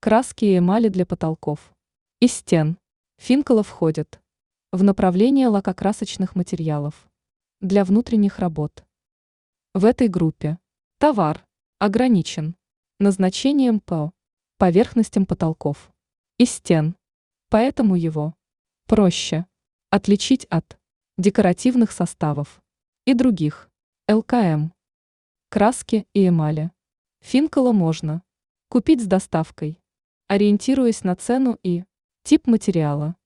Краски и эмали для потолков и стен. Финкола входит в направление лакокрасочных материалов для внутренних работ. В этой группе товар ограничен назначением по поверхностям потолков и стен, поэтому его проще отличить от декоративных составов и других ЛКМ. Краски и эмали Финкола можно купить с доставкой, ориентируясь на цену и тип материала.